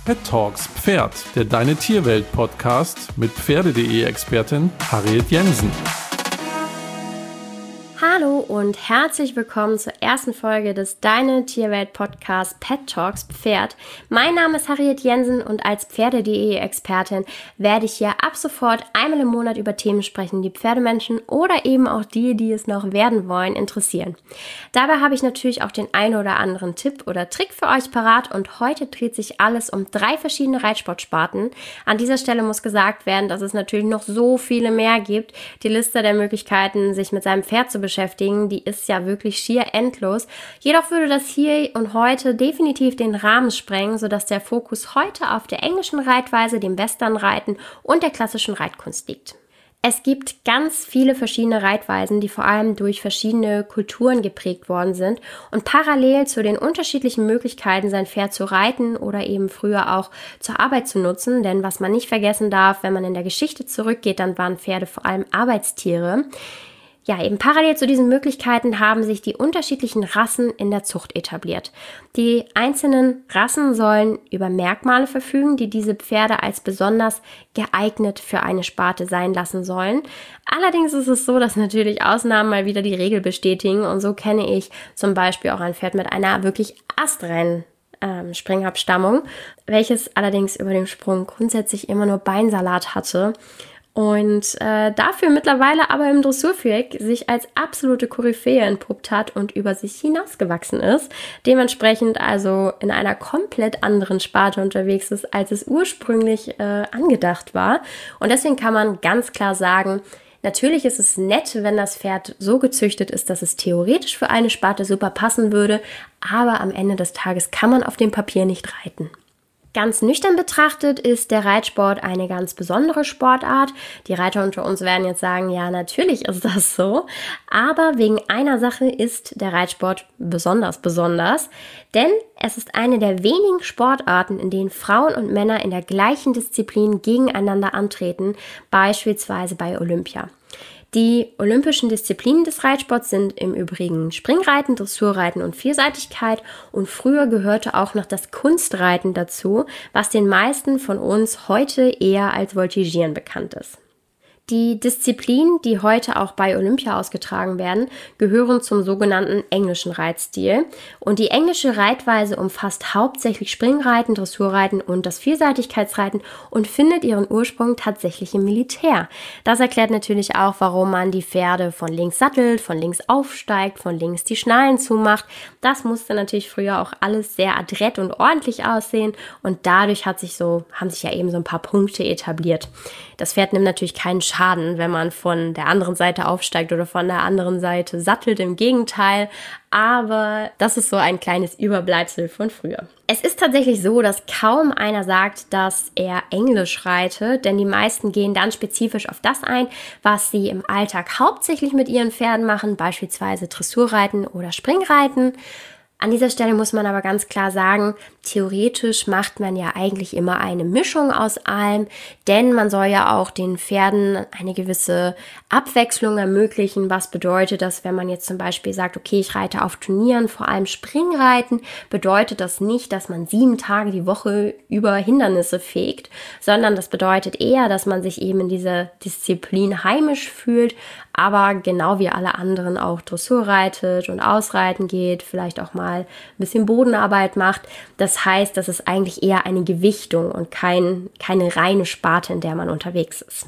Pet Talks Pferd, der Deine Tierwelt Podcast mit Pferde.de-Expertin Harriet Jensen. Hallo und herzlich willkommen zur ersten Folge des Deine Tierwelt Podcast Pet Talks Pferd. Mein Name ist Harriet Jensen und als Pferde.de-Expertin werde ich hier ab sofort einmal im Monat über Themen sprechen, die Pferdemenschen oder eben auch die es noch werden wollen, interessieren. Dabei habe ich natürlich auch den einen oder anderen Tipp oder Trick für euch parat und heute dreht sich alles um 3 verschiedene Reitsportsparten. An dieser Stelle muss gesagt werden, dass es natürlich noch so viele mehr gibt. Die Liste der Möglichkeiten, sich mit seinem Pferd zu beschäftigen, die ist ja wirklich schier endlos. Jedoch würde das hier und heute definitiv den Rahmen sprengen, sodass der Fokus heute auf der englischen Reitweise, dem Westernreiten und der klassischen Reitkunst liegt. Es gibt ganz viele verschiedene Reitweisen, die vor allem durch verschiedene Kulturen geprägt worden sind und parallel zu den unterschiedlichen Möglichkeiten, sein Pferd zu reiten oder eben früher auch zur Arbeit zu nutzen, denn was man nicht vergessen darf, wenn man in der Geschichte zurückgeht, dann waren Pferde vor allem Arbeitstiere. Ja, eben parallel zu diesen Möglichkeiten haben sich die unterschiedlichen Rassen in der Zucht etabliert. Die einzelnen Rassen sollen über Merkmale verfügen, die diese Pferde als besonders geeignet für eine Sparte sein lassen sollen. Allerdings ist es so, dass natürlich Ausnahmen mal wieder die Regel bestätigen und so kenne ich zum Beispiel auch ein Pferd mit einer wirklich astreinen Springabstammung, welches allerdings über den Sprung grundsätzlich immer nur Beinsalat hatte. Und dafür mittlerweile aber im Dressurviereck sich als absolute Koryphäe entpuppt hat und über sich hinausgewachsen ist. Dementsprechend also in einer komplett anderen Sparte unterwegs ist, als es ursprünglich angedacht war. Und deswegen kann man ganz klar sagen, natürlich ist es nett, wenn das Pferd so gezüchtet ist, dass es theoretisch für eine Sparte super passen würde, aber am Ende des Tages kann man auf dem Papier nicht reiten. Ganz nüchtern betrachtet ist der Reitsport eine ganz besondere Sportart. Die Reiter unter uns werden jetzt sagen, ja, natürlich ist das so. Aber wegen einer Sache ist der Reitsport besonders, denn es ist eine der wenigen Sportarten, in denen Frauen und Männer in der gleichen Disziplin gegeneinander antreten, beispielsweise bei Olympia. Die olympischen Disziplinen des Reitsports sind im Übrigen Springreiten, Dressurreiten und Vielseitigkeit und früher gehörte auch noch das Kunstreiten dazu, was den meisten von uns heute eher als Voltigieren bekannt ist. Die Disziplinen, die heute auch bei Olympia ausgetragen werden, gehören zum sogenannten englischen Reitstil. Und die englische Reitweise umfasst hauptsächlich Springreiten, Dressurreiten und das Vielseitigkeitsreiten und findet ihren Ursprung tatsächlich im Militär. Das erklärt natürlich auch, warum man die Pferde von links sattelt, von links aufsteigt, von links die Schnallen zumacht. Das musste natürlich früher auch alles sehr adrett und ordentlich aussehen und dadurch haben sich ja eben so ein paar Punkte etabliert. Das Pferd nimmt natürlich keinen Schaden, wenn man von der anderen Seite aufsteigt oder von der anderen Seite sattelt, im Gegenteil. Aber das ist so ein kleines Überbleibsel von früher. Es ist tatsächlich so, dass kaum einer sagt, dass er Englisch reitet, denn die meisten gehen dann spezifisch auf das ein, was sie im Alltag hauptsächlich mit ihren Pferden machen, beispielsweise Dressurreiten oder Springreiten. An dieser Stelle muss man aber ganz klar sagen, theoretisch macht man ja eigentlich immer eine Mischung aus allem, denn man soll ja auch den Pferden eine gewisse Abwechslung ermöglichen, was bedeutet, dass wenn man jetzt zum Beispiel sagt, okay, ich reite auf Turnieren, vor allem Springreiten, bedeutet das nicht, dass man 7 Tage die Woche über Hindernisse fegt, sondern das bedeutet eher, dass man sich eben in dieser Disziplin heimisch fühlt, aber genau wie alle anderen auch Dressur reitet und ausreiten geht, vielleicht auch mal ein bisschen Bodenarbeit macht. Das heißt, das ist eigentlich eher eine Gewichtung und keine reine Sparte, in der man unterwegs ist.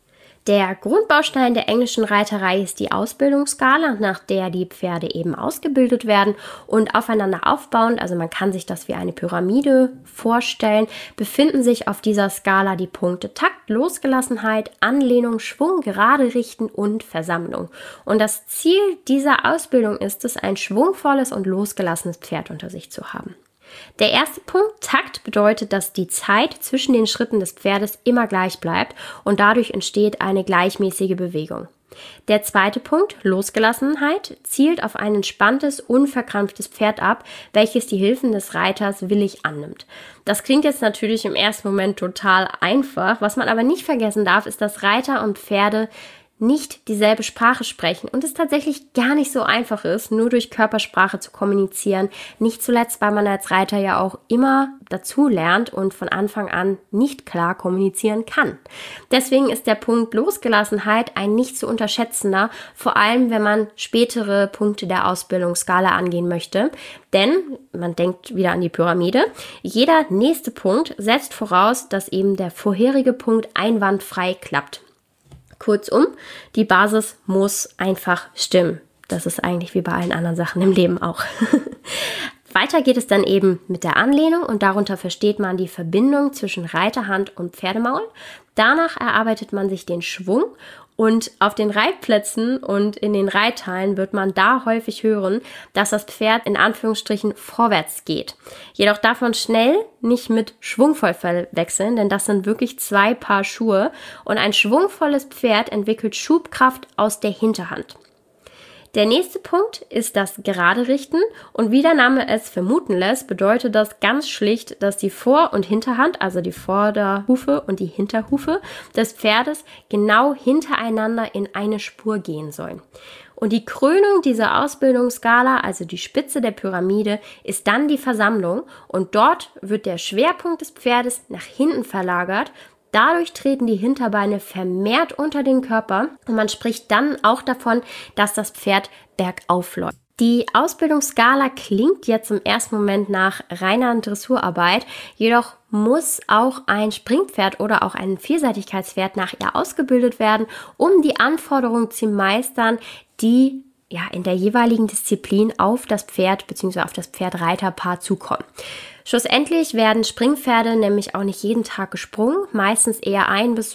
Der Grundbaustein der englischen Reiterei ist die Ausbildungsskala, nach der die Pferde eben ausgebildet werden und aufeinander aufbauend, also man kann sich das wie eine Pyramide vorstellen, befinden sich auf dieser Skala die Punkte Takt, Losgelassenheit, Anlehnung, Schwung, Gerade richten und Versammlung. Und das Ziel dieser Ausbildung ist es, ein schwungvolles und losgelassenes Pferd unter sich zu haben. Der erste Punkt, Takt, bedeutet, dass die Zeit zwischen den Schritten des Pferdes immer gleich bleibt und dadurch entsteht eine gleichmäßige Bewegung. Der zweite Punkt, Losgelassenheit, zielt auf ein entspanntes, unverkrampftes Pferd ab, welches die Hilfen des Reiters willig annimmt. Das klingt jetzt natürlich im ersten Moment total einfach. Was man aber nicht vergessen darf, ist, dass Reiter und Pferde nicht dieselbe Sprache sprechen und es tatsächlich gar nicht so einfach ist, nur durch Körpersprache zu kommunizieren. Nicht zuletzt, weil man als Reiter ja auch immer dazu lernt und von Anfang an nicht klar kommunizieren kann. Deswegen ist der Punkt Losgelassenheit ein nicht zu unterschätzender, vor allem wenn man spätere Punkte der Ausbildungsskala angehen möchte. Denn, man denkt wieder an die Pyramide, jeder nächste Punkt setzt voraus, dass eben der vorherige Punkt einwandfrei klappt. Kurzum, die Basis muss einfach stimmen. Das ist eigentlich wie bei allen anderen Sachen im Leben auch. Weiter geht es dann eben mit der Anlehnung und darunter versteht man die Verbindung zwischen Reiterhand und Pferdemaul. Danach erarbeitet man sich den Schwung und auf den Reitplätzen und in den Reithallen wird man da häufig hören, dass das Pferd in Anführungsstrichen vorwärts geht. Jedoch darf man schnell nicht mit schwungvoll verwechseln, denn das sind wirklich 2 Paar Schuhe und ein schwungvolles Pferd entwickelt Schubkraft aus der Hinterhand. Der nächste Punkt ist das gerade Richten und wie der Name es vermuten lässt, bedeutet das ganz schlicht, dass die Vor- und Hinterhand, also die Vorderhufe und die Hinterhufe des Pferdes genau hintereinander in eine Spur gehen sollen. Und die Krönung dieser Ausbildungsskala, also die Spitze der Pyramide, ist dann die Versammlung und dort wird der Schwerpunkt des Pferdes nach hinten verlagert. Dadurch treten die Hinterbeine vermehrt unter den Körper und man spricht dann auch davon, dass das Pferd bergauf läuft. Die Ausbildungsskala klingt jetzt im ersten Moment nach reiner Dressurarbeit, jedoch muss auch ein Springpferd oder auch ein Vielseitigkeitspferd nach ihr ausgebildet werden, um die Anforderungen zu meistern, die in der jeweiligen Disziplin auf das Pferd bzw. auf das Pferd-Reiter-Paar zukommen. Schlussendlich werden Springpferde nämlich auch nicht jeden Tag gesprungen, meistens eher 1 bis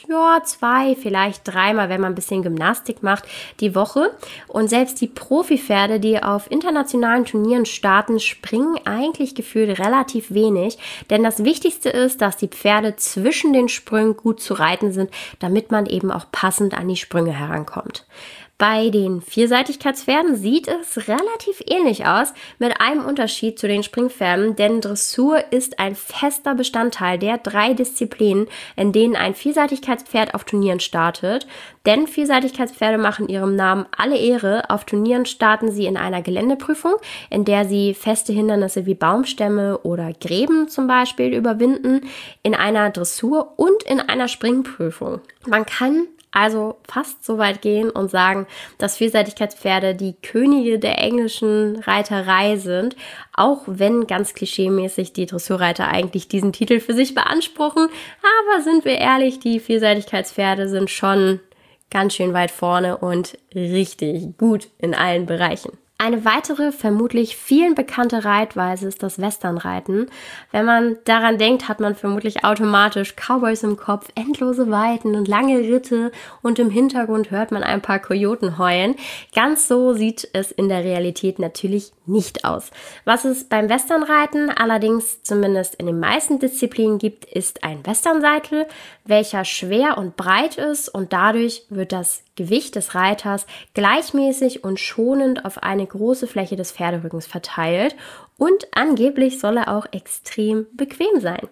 2, vielleicht 3 Mal, wenn man ein bisschen Gymnastik macht, die Woche. Und selbst die Profipferde, die auf internationalen Turnieren starten, springen eigentlich gefühlt relativ wenig, denn das Wichtigste ist, dass die Pferde zwischen den Sprüngen gut zu reiten sind, damit man eben auch passend an die Sprünge herankommt. Bei den Vielseitigkeitspferden sieht es relativ ähnlich aus, mit einem Unterschied zu den Springpferden, denn Dressur ist ein fester Bestandteil der 3 Disziplinen, in denen ein Vielseitigkeitspferd auf Turnieren startet. Denn Vielseitigkeitspferde machen ihrem Namen alle Ehre. Auf Turnieren starten sie in einer Geländeprüfung, in der sie feste Hindernisse wie Baumstämme oder Gräben zum Beispiel überwinden, in einer Dressur und in einer Springprüfung. Man kann also fast so weit gehen und sagen, dass Vielseitigkeitspferde die Könige der englischen Reiterei sind, auch wenn ganz klischeemäßig die Dressurreiter eigentlich diesen Titel für sich beanspruchen. Aber sind wir ehrlich, die Vielseitigkeitspferde sind schon ganz schön weit vorne und richtig gut in allen Bereichen. Eine weitere, vermutlich vielen bekannte Reitweise ist das Westernreiten. Wenn man daran denkt, hat man vermutlich automatisch Cowboys im Kopf, endlose Weiten und lange Ritte und im Hintergrund hört man ein paar Kojoten heulen. Ganz so sieht es in der Realität natürlich nicht aus. Was es beim Westernreiten allerdings zumindest in den meisten Disziplinen gibt, ist ein Westernseitel, welcher schwer und breit ist und dadurch wird das Gewicht des Reiters gleichmäßig und schonend auf eine große Fläche des Pferderückens verteilt und angeblich soll er auch extrem bequem sein.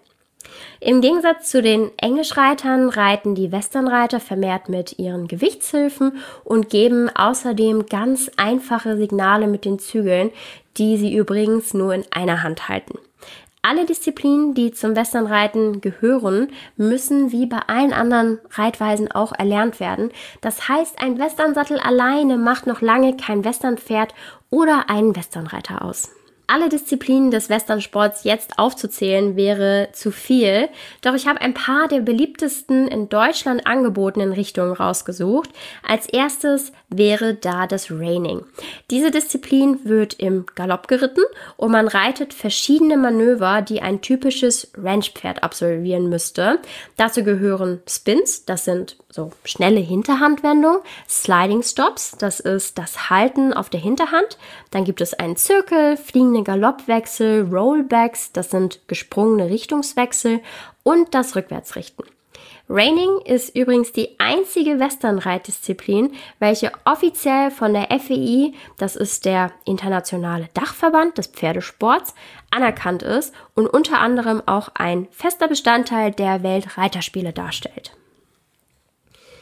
Im Gegensatz zu den Englischreitern reiten die Westernreiter vermehrt mit ihren Gewichtshilfen und geben außerdem ganz einfache Signale mit den Zügeln, die sie übrigens nur in einer Hand halten. Alle Disziplinen, die zum Westernreiten gehören, müssen wie bei allen anderen Reitweisen auch erlernt werden. Das heißt, ein Westernsattel alleine macht noch lange kein Westernpferd oder einen Westernreiter aus. Alle Disziplinen des Westernsports jetzt aufzuzählen wäre zu viel, doch ich habe ein paar der beliebtesten in Deutschland angebotenen Richtungen rausgesucht. Als erstes wäre da das Reining. Diese Disziplin wird im Galopp geritten und man reitet verschiedene Manöver, die ein typisches Ranchpferd absolvieren müsste. Dazu gehören Spins, das sind so schnelle Hinterhandwendungen, Sliding Stops, das ist das Halten auf der Hinterhand. Dann gibt es einen Zirkel, fliegende Galoppwechsel, Rollbacks, das sind gesprungene Richtungswechsel und das Rückwärtsrichten. Reining ist übrigens die einzige Westernreitdisziplin, welche offiziell von der FEI, das ist der internationale Dachverband des Pferdesports, anerkannt ist und unter anderem auch ein fester Bestandteil der Weltreiterspiele darstellt.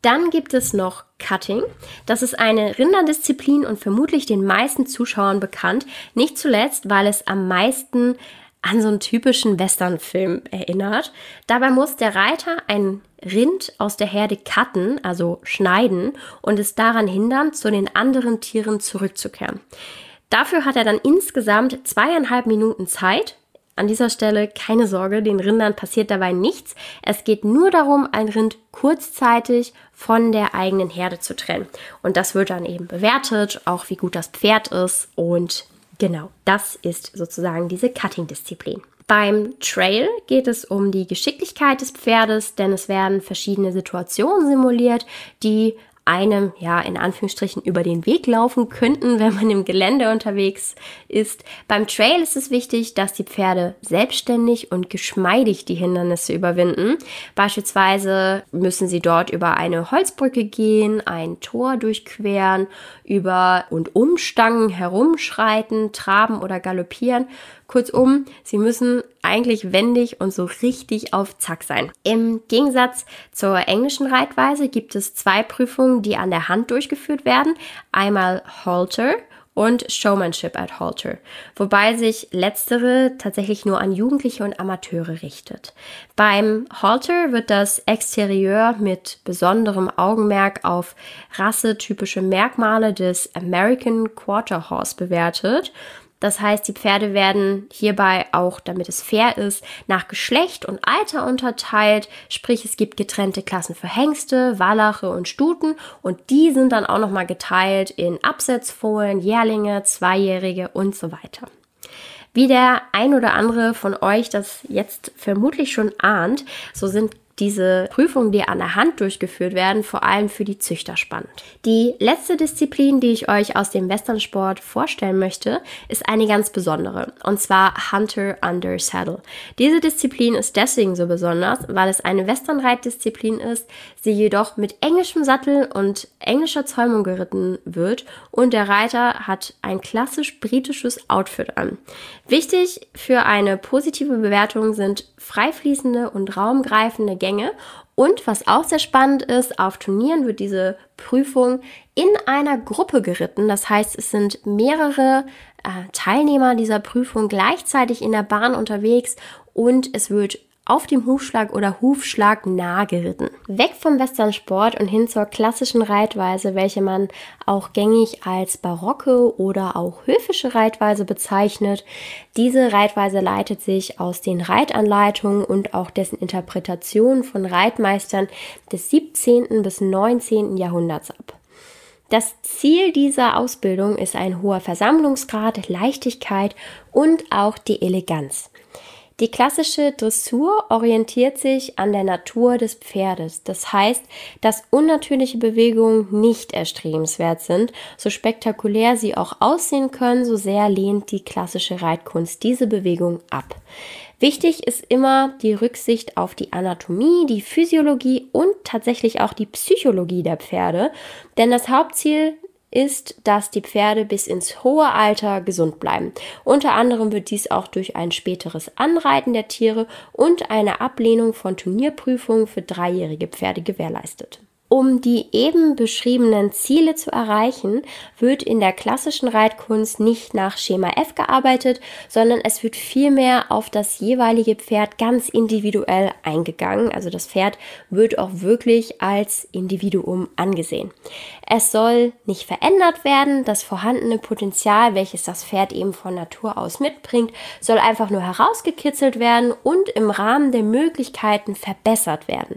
Dann gibt es noch Cutting. Das ist eine Rinderdisziplin und vermutlich den meisten Zuschauern bekannt. Nicht zuletzt, weil es am meisten an so einen typischen Westernfilm erinnert. Dabei muss der Reiter ein Rind aus der Herde cutten, also schneiden, und es daran hindern, zu den anderen Tieren zurückzukehren. Dafür hat er dann insgesamt 2,5 Minuten Zeit. An dieser Stelle keine Sorge, den Rindern passiert dabei nichts. Es geht nur darum, ein Rind kurzzeitig von der eigenen Herde zu trennen. Und das wird dann eben bewertet, auch wie gut das Pferd ist. Und genau, das ist sozusagen diese Cutting-Disziplin. Beim Trail geht es um die Geschicklichkeit des Pferdes, denn es werden verschiedene Situationen simuliert, die einem, in Anführungsstrichen über den Weg laufen könnten, wenn man im Gelände unterwegs ist. Beim Trail ist es wichtig, dass die Pferde selbstständig und geschmeidig die Hindernisse überwinden. Beispielsweise müssen sie dort über eine Holzbrücke gehen, ein Tor durchqueren, über und um Stangen herumschreiten, traben oder galoppieren. Kurzum, sie müssen eigentlich wendig und so richtig auf Zack sein. Im Gegensatz zur englischen Reitweise gibt es 2 Prüfungen, die an der Hand durchgeführt werden. Einmal Halter und Showmanship at Halter, wobei sich letztere tatsächlich nur an Jugendliche und Amateure richtet. Beim Halter wird das Exterieur mit besonderem Augenmerk auf rassetypische Merkmale des American Quarter Horse bewertet. Das heißt, die Pferde werden hierbei auch, damit es fair ist, nach Geschlecht und Alter unterteilt. Sprich, es gibt getrennte Klassen für Hengste, Wallache und Stuten und die sind dann auch nochmal geteilt in Absetzfohlen, Jährlinge, Zweijährige und so weiter. Wie der ein oder andere von euch das jetzt vermutlich schon ahnt, so sind diese Prüfungen, die an der Hand durchgeführt werden, vor allem für die Züchter spannend. Die letzte Disziplin, die ich euch aus dem Westernsport vorstellen möchte, ist eine ganz besondere, und zwar Hunter under Saddle. Diese Disziplin ist deswegen so besonders, weil es eine Westernreitdisziplin ist, sie jedoch mit englischem Sattel und englischer Zäumung geritten wird und der Reiter hat ein klassisch britisches Outfit an. Wichtig für eine positive Bewertung sind freifließende und raumgreifende Gänge und was auch sehr spannend ist, auf Turnieren wird diese Prüfung in einer Gruppe geritten. Das heißt, es sind mehrere Teilnehmer dieser Prüfung gleichzeitig in der Bahn unterwegs und es wird auf dem Hufschlag oder Hufschlag nah geritten. Weg vom Westernsport und hin zur klassischen Reitweise, welche man auch gängig als barocke oder auch höfische Reitweise bezeichnet. Diese Reitweise leitet sich aus den Reitanleitungen und auch dessen Interpretationen von Reitmeistern des 17. bis 19. Jahrhunderts ab. Das Ziel dieser Ausbildung ist ein hoher Versammlungsgrad, Leichtigkeit und auch die Eleganz. Die klassische Dressur orientiert sich an der Natur des Pferdes. Das heißt, dass unnatürliche Bewegungen nicht erstrebenswert sind. So spektakulär sie auch aussehen können, so sehr lehnt die klassische Reitkunst diese Bewegung ab. Wichtig ist immer die Rücksicht auf die Anatomie, die Physiologie und tatsächlich auch die Psychologie der Pferde, denn das Hauptziel ist, dass die Pferde bis ins hohe Alter gesund bleiben. Unter anderem wird dies auch durch ein späteres Anreiten der Tiere und eine Ablehnung von Turnierprüfungen für 3-jährige Pferde gewährleistet. Um die eben beschriebenen Ziele zu erreichen, wird in der klassischen Reitkunst nicht nach Schema F gearbeitet, sondern es wird vielmehr auf das jeweilige Pferd ganz individuell eingegangen. Also das Pferd wird auch wirklich als Individuum angesehen. Es soll nicht verändert werden, das vorhandene Potenzial, welches das Pferd eben von Natur aus mitbringt, soll einfach nur herausgekitzelt werden und im Rahmen der Möglichkeiten verbessert werden.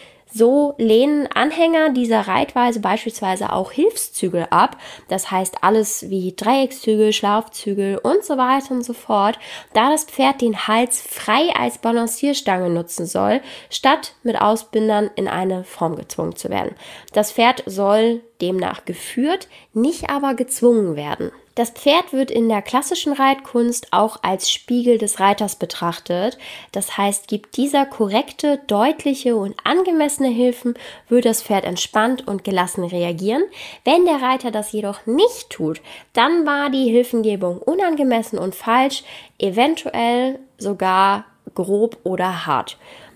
So lehnen Anhänger dieser Reitweise beispielsweise auch Hilfszügel ab, das heißt alles wie Dreieckszügel, Schlaufzügel und so weiter und so fort, da das Pferd den Hals frei als Balancierstange nutzen soll, statt mit Ausbindern in eine Form gezwungen zu werden. Das Pferd soll demnach geführt, nicht aber gezwungen werden. Das Pferd wird in der klassischen Reitkunst auch als Spiegel des Reiters betrachtet. Das heißt, gibt dieser korrekte, deutliche und angemessene Hilfen, wird das Pferd entspannt und gelassen reagieren. Wenn der Reiter das jedoch nicht tut, dann war die Hilfengebung unangemessen und falsch, eventuell sogar grob oder hart.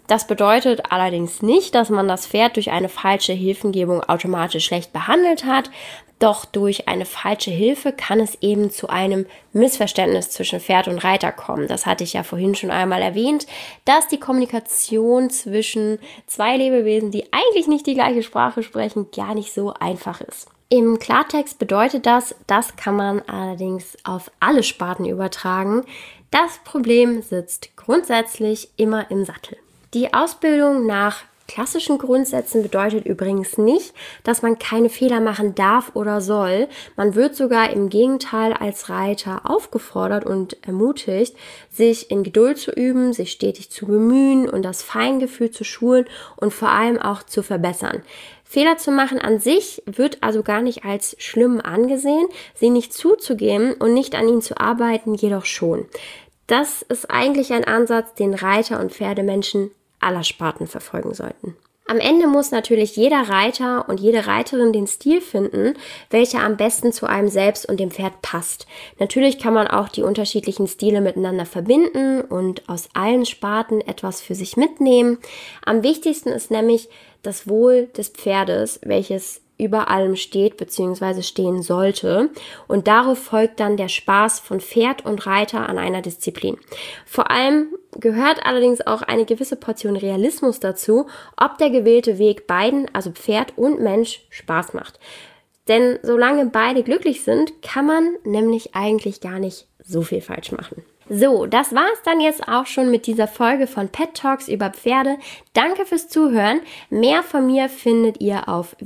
Das bedeutet allerdings nicht, dass man das Pferd durch eine falsche Hilfengebung automatisch schlecht behandelt hat. Doch durch eine falsche Hilfe kann es eben zu einem Missverständnis zwischen Pferd und Reiter kommen. Das hatte ich ja vorhin schon einmal erwähnt, dass die Kommunikation zwischen zwei Lebewesen, die eigentlich nicht die gleiche Sprache sprechen, gar nicht so einfach ist. Im Klartext bedeutet das kann man allerdings auf alle Sparten übertragen. Das Problem sitzt grundsätzlich immer im Sattel. Die Ausbildung nach klassischen Grundsätzen bedeutet übrigens nicht, dass man keine Fehler machen darf oder soll. Man wird sogar im Gegenteil als Reiter aufgefordert und ermutigt, sich in Geduld zu üben, sich stetig zu bemühen und das Feingefühl zu schulen und vor allem auch zu verbessern. Fehler zu machen an sich wird also gar nicht als schlimm angesehen, sie nicht zuzugeben und nicht an ihnen zu arbeiten, jedoch schon. Das ist eigentlich ein Ansatz, den Reiter und Pferdemenschen aller Sparten verfolgen sollten. Am Ende muss natürlich jeder Reiter und jede Reiterin den Stil finden, welcher am besten zu einem selbst und dem Pferd passt. Natürlich kann man auch die unterschiedlichen Stile miteinander verbinden und aus allen Sparten etwas für sich mitnehmen. Am wichtigsten ist nämlich das Wohl des Pferdes, welches über allem steht bzw. stehen sollte, und darauf folgt dann der Spaß von Pferd und Reiter an einer Disziplin. Vor allem gehört allerdings auch eine gewisse Portion Realismus dazu, ob der gewählte Weg beiden, also Pferd und Mensch, Spaß macht. Denn solange beide glücklich sind, kann man nämlich eigentlich gar nicht so viel falsch machen. So, das war's dann jetzt auch schon mit dieser Folge von Pet Talks über Pferde. Danke fürs Zuhören. Mehr von mir findet ihr auf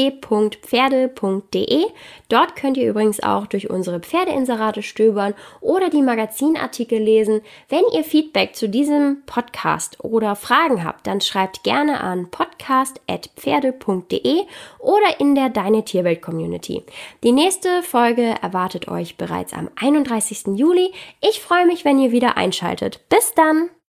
www.pferde.de. Dort könnt ihr übrigens auch durch unsere Pferdeinserate stöbern oder die Magazinartikel lesen. Wenn ihr Feedback zu diesem Podcast oder Fragen habt, dann schreibt gerne an podcast@pferde.de oder in der Deine Tierwelt Community. Die nächste Folge erwartet euch bereits am 31. Juli. Ich freue mich, wenn ihr wieder einschaltet. Bis dann!